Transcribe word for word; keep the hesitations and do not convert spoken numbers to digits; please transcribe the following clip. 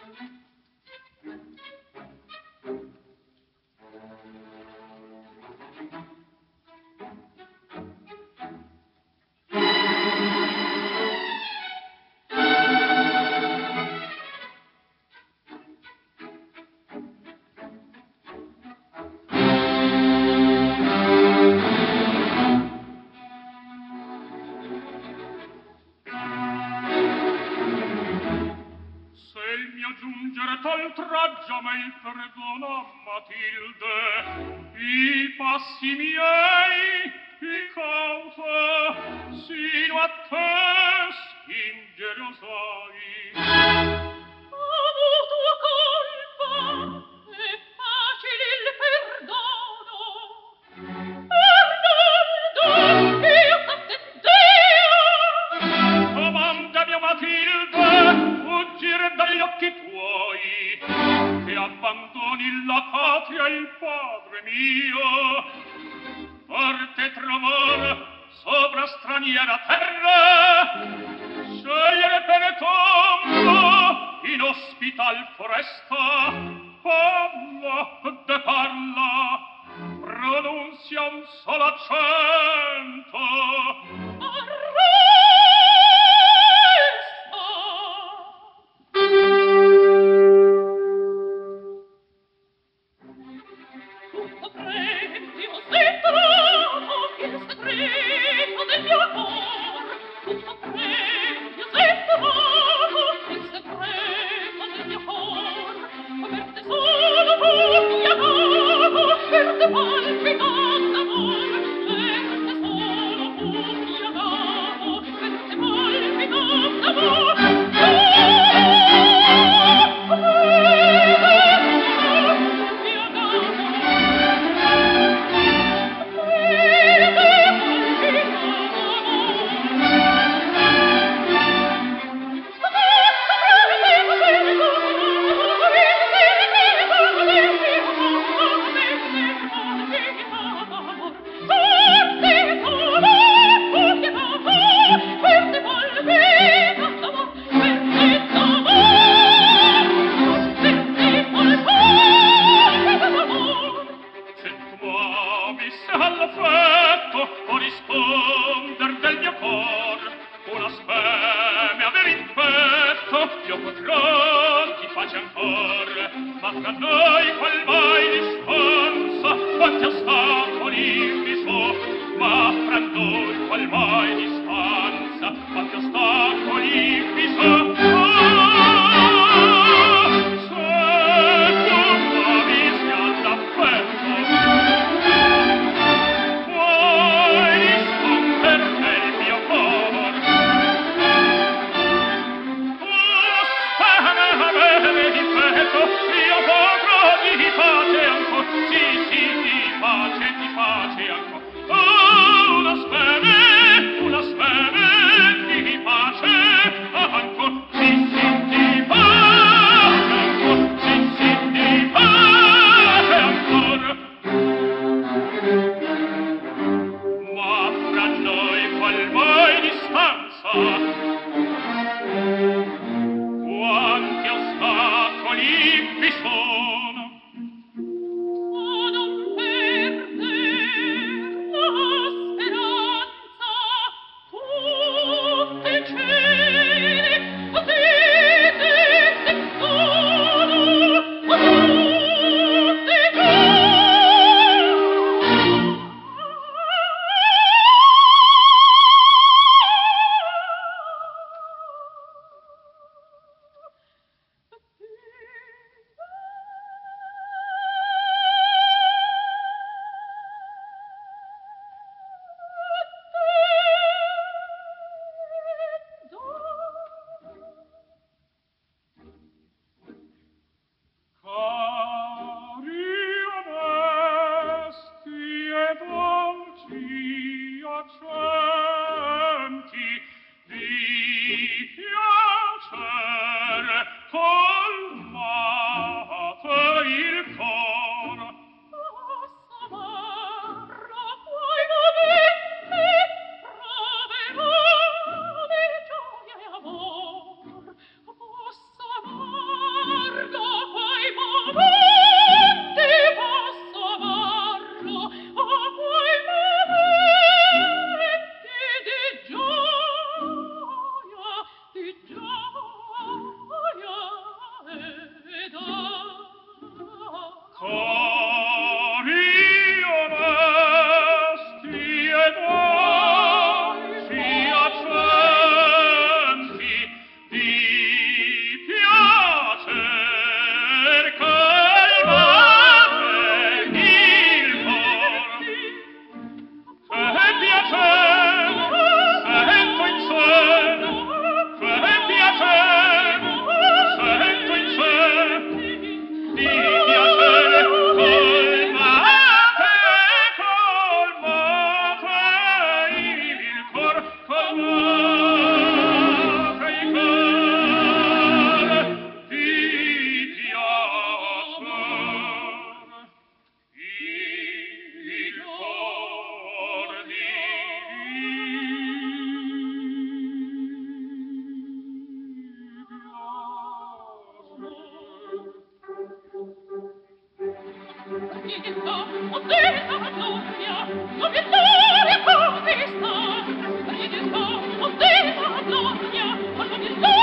Oltraggio me il perdona, Matilde, i passi miei, i causa, sino a te spingere osai. Amo tua colpa, è facile il perdono. Arnaldo, io t'attendea. Comanda mia Matilde, fuggire dagli occhi tuoi, che abbandoni la patria e il padre mio, forte tremor sopra straniera terra, scegliere per tombo in ospital foresta. Parla, de parla, pronunzia un solo accento. Tutto prendimo seppellito il segreto del mio amor. Tutto prendimo seppellito il segreto del mio amor. Per te solo tu mi amato, per te palpitante amor. Per te solo tu mi amato, per te palpitante amor. nobiltà, modesta gloria, nobiltà e povestà, nobiltà, modesta gloria, nobiltà